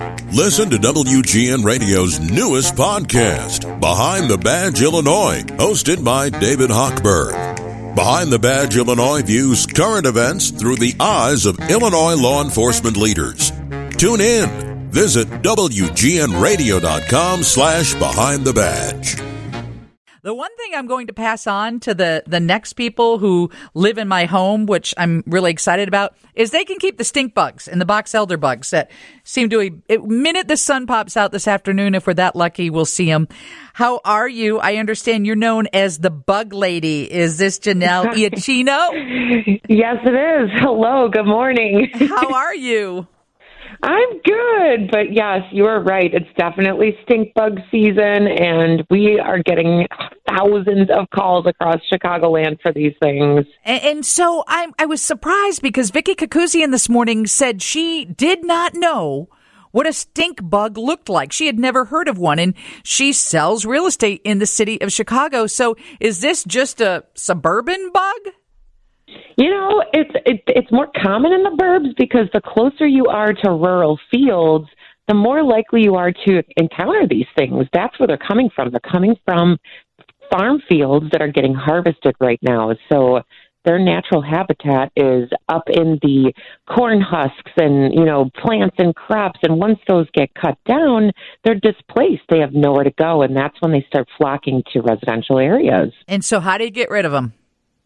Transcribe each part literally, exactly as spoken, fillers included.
Listen to W G N Radio's newest podcast, Behind the Badge Illinois, hosted by David Hochberg. Behind the Badge Illinois views current events through the eyes of Illinois law enforcement leaders. Tune in. Visit W G N radio dot com slash behind the badge. The one thing I'm going to pass on to the, the next people who live in my home, which I'm really excited about, is they can keep the stink bugs and the box elder bugs that seem to, the minute the sun pops out this afternoon, if we're that lucky, we'll see them. How are you? I understand you're known as the bug lady. Is this Janelle Iachino? Yes, it is. Hello. Good morning. How are you? I'm good, but yes, you are right. It's definitely stink bug season, and we are getting thousands of calls across Chicagoland for these things. And, and so I, I was surprised because Vicky Kakuzian this morning said she did not know what a stink bug looked like. She had never heard of one, and she sells real estate in the city of Chicago. So is this just a suburban bug? You know, it's it, it's more common in the burbs because the closer you are to rural fields, the more likely you are to encounter these things. That's where they're coming from. They're coming from farm fields that are getting harvested right now. So their natural habitat is up in the corn husks and, you know, plants and crops. And once those get cut down, they're displaced. They have nowhere to go. And that's when they start flocking to residential areas. And so how do you get rid of them?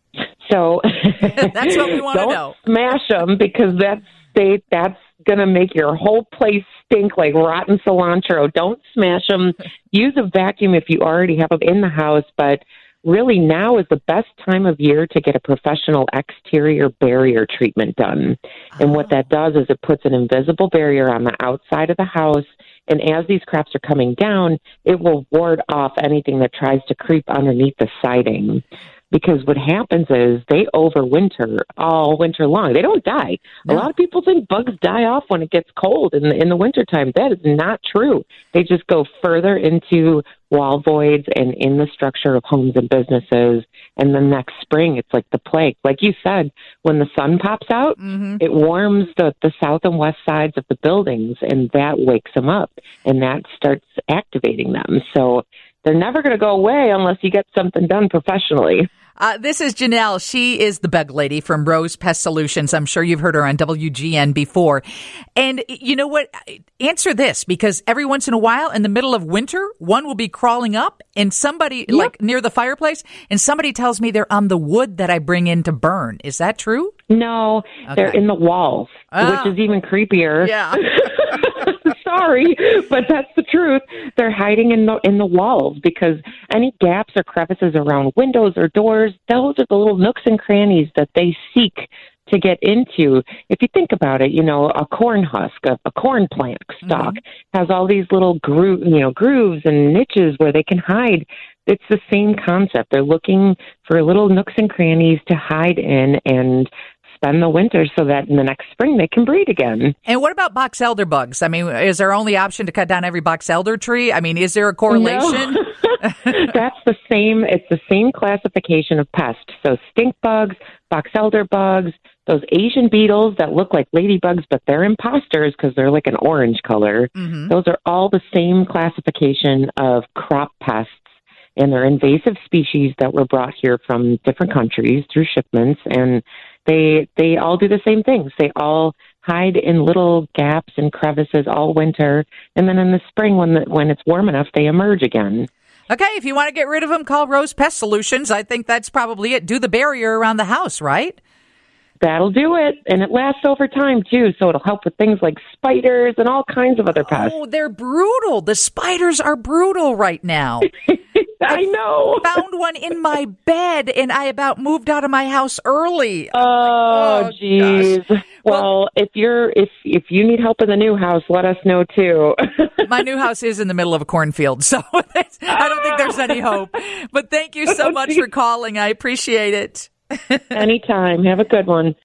So that's what we want to don't know. Smash them because that's they, that's going to make your whole place stink like rotten cilantro. Don't smash them. Use a vacuum if you already have them in the house. But really now is the best time of year to get a professional exterior barrier treatment done. Oh. And what that does is it puts an invisible barrier on the outside of the house. And as these crops are coming down, it will ward off anything that tries to creep underneath the siding. Because what happens is they overwinter all winter long. They don't die. No. A lot of people think bugs die off when it gets cold in the, in the wintertime. That is not true. They just go further into wall voids and in the structure of homes and businesses. And then next spring, it's like the plague. Like you said, when the sun pops out, mm-hmm. it warms the, the south and west sides of the buildings, and that wakes them up, and that starts activating them. So they're never going to go away unless you get something done professionally. Uh, this is Janelle. She is the bug lady from Rose Pest Solutions. I'm sure you've heard her on W G N before. And you know what? Answer this, because every once in a while in the middle of winter, one will be crawling up and somebody yep. like near the fireplace, and somebody tells me they're on the wood that I bring in to burn. Is that true? No, okay. They're in the walls, oh. which is even creepier. Yeah. Sorry, but that's the truth. They're hiding in the in the walls because any gaps or crevices around windows or doors, those are the little nooks and crannies that they seek to get into. If you think about it, you know, a corn husk, a, a corn plant stalk mm-hmm. has all these little gro- you know, grooves and niches where they can hide. It's the same concept. They're looking for little nooks and crannies to hide in and spend the winter so that in the next spring they can breed again. And what about box elder bugs? I mean, is there only option to cut down every box elder tree? I mean, is there a correlation? No. That's the same. It's the same classification of pests. So stink bugs, box elder bugs, those Asian beetles that look like ladybugs, but they're imposters because they're like an orange color. Mm-hmm. Those are all the same classification of crop pests. And they're invasive species that were brought here from different countries through shipments. And they they all do the same things. They all hide in little gaps and crevices all winter. And then in the spring, when the, when it's warm enough, they emerge again. Okay, if you want to get rid of them, call Rose Pest Solutions. I think that's probably it. Do the barrier around the house, right? That'll do it. And it lasts over time, too. So it'll help with things like spiders and all kinds of other pests. Oh, they're brutal. The spiders are brutal right now. I know. I found one in my bed, and I about moved out of my house early. Oh, jeez. Oh, well, well, if you're if if you need help in the new house, let us know too. My new house is in the middle of a cornfield, so I don't think there's any hope. But thank you so much for calling. I appreciate it. Anytime. Have a good one.